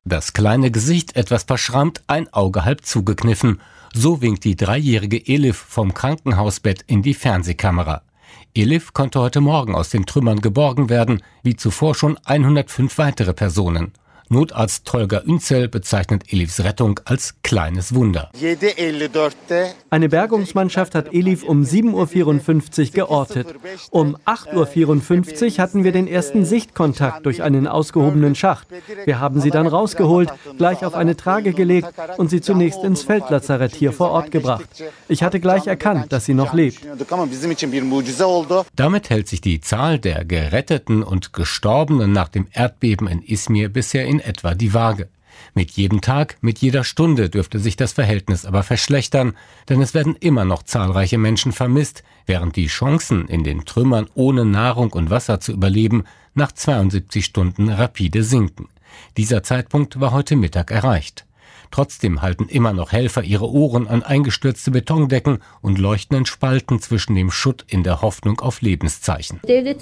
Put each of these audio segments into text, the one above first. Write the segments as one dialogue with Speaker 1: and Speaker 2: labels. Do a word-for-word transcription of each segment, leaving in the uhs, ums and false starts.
Speaker 1: Das kleine Gesicht etwas verschrammt, ein Auge halb zugekniffen. So winkt die dreijährige Elif vom Krankenhausbett in die Fernsehkamera. Elif konnte heute Morgen aus den Trümmern geborgen werden, wie zuvor schon hundertfünf weitere Personen. Notarzt Tolga Ünzel bezeichnet Elifs Rettung als kleines Wunder.
Speaker 2: Eine Bergungsmannschaft hat Elif um sieben Uhr vierundfünfzig geortet. Um acht Uhr vierundfünfzig hatten wir den ersten Sichtkontakt durch einen ausgehobenen Schacht. Wir haben sie dann rausgeholt, gleich auf eine Trage gelegt und sie zunächst ins Feldlazarett hier vor Ort gebracht. Ich hatte gleich erkannt, dass sie noch lebt.
Speaker 1: Damit hält sich die Zahl der Geretteten und Gestorbenen nach dem Erdbeben in Izmir bisher in etwa die Waage. Mit jedem Tag, mit jeder Stunde dürfte sich das Verhältnis aber verschlechtern, denn es werden immer noch zahlreiche Menschen vermisst, während die Chancen, in den Trümmern ohne Nahrung und Wasser zu überleben, nach zweiundsiebzig Stunden rapide sinken. Dieser Zeitpunkt war heute Mittag erreicht. Trotzdem halten immer noch Helfer ihre Ohren an eingestürzte Betondecken und leuchtenden Spalten zwischen dem Schutt in der Hoffnung auf Lebenszeichen.
Speaker 3: Der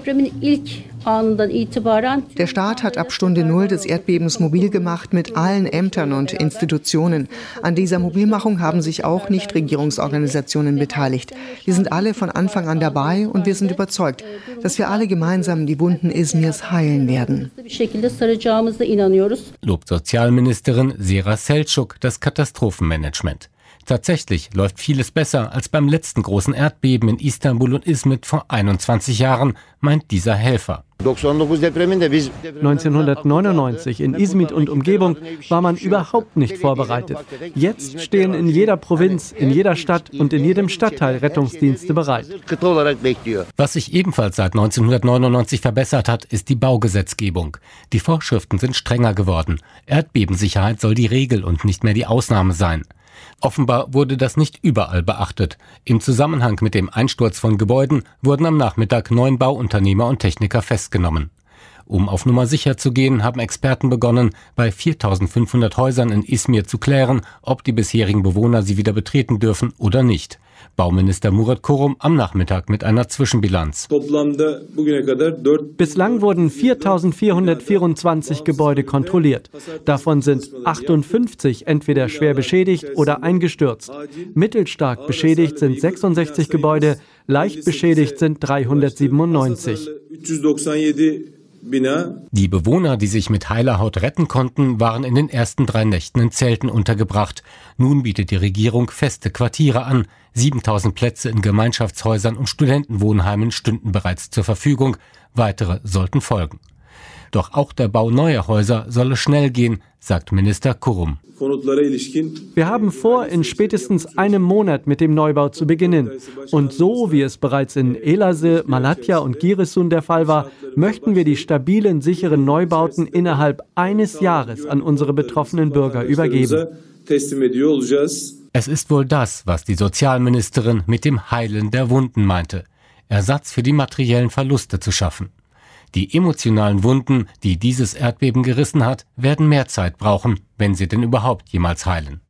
Speaker 4: Staat hat ab Stunde Null des Erdbebens mobil gemacht mit allen Ämtern und Institutionen. An dieser Mobilmachung haben sich auch Nichtregierungsorganisationen beteiligt. Wir sind alle von Anfang an dabei und wir sind überzeugt, dass wir alle gemeinsam die Wunden Izmirs heilen werden.
Speaker 1: Lobt Sozialministerin Sera Selçuk das Katastrophenmanagement. Tatsächlich läuft vieles besser als beim letzten großen Erdbeben in Istanbul und Izmit vor einundzwanzig Jahren, meint dieser Helfer.
Speaker 2: neunzehnhundertneunundneunzig in Izmit und Umgebung war man überhaupt nicht vorbereitet. Jetzt stehen in jeder Provinz, in jeder Stadt und in jedem Stadtteil Rettungsdienste bereit.
Speaker 1: Was sich ebenfalls seit neunzehnhundertneunundneunzig verbessert hat, ist die Baugesetzgebung. Die Vorschriften sind strenger geworden. Erdbebensicherheit soll die Regel und nicht mehr die Ausnahme sein. Offenbar wurde das nicht überall beachtet. Im Zusammenhang mit dem Einsturz von Gebäuden wurden am Nachmittag neun Bauunternehmer und Techniker festgenommen. Um auf Nummer sicher zu gehen, haben Experten begonnen, bei viertausendfünfhundert Häusern in Izmir zu klären, ob die bisherigen Bewohner sie wieder betreten dürfen oder nicht. Bauminister Murat Kurum am Nachmittag mit einer Zwischenbilanz.
Speaker 2: Bislang wurden viertausendvierhundertvierundzwanzig Gebäude kontrolliert. Davon sind achtundfünfzig entweder schwer beschädigt oder eingestürzt. Mittelstark beschädigt sind sechsundsechzig Gebäude, leicht beschädigt sind dreihundertsiebenundneunzig.
Speaker 1: Die Bewohner, die sich mit heiler Haut retten konnten, waren in den ersten drei Nächten in Zelten untergebracht. Nun bietet die Regierung feste Quartiere an. siebentausend Plätze in Gemeinschaftshäusern und Studentenwohnheimen stünden bereits zur Verfügung. Weitere sollten folgen. Doch auch der Bau neuer Häuser solle schnell gehen, sagt Minister Kurum.
Speaker 2: Wir haben vor, in spätestens einem Monat mit dem Neubau zu beginnen. Und so, wie es bereits in Elazığ, Malatya und Giresun der Fall war, möchten wir die stabilen, sicheren Neubauten innerhalb eines Jahres an unsere betroffenen Bürger übergeben.
Speaker 1: Es ist wohl das, was die Sozialministerin mit dem Heilen der Wunden meinte. Ersatz für die materiellen Verluste zu schaffen. Die emotionalen Wunden, die dieses Erdbeben gerissen hat, werden mehr Zeit brauchen, wenn sie denn überhaupt jemals heilen.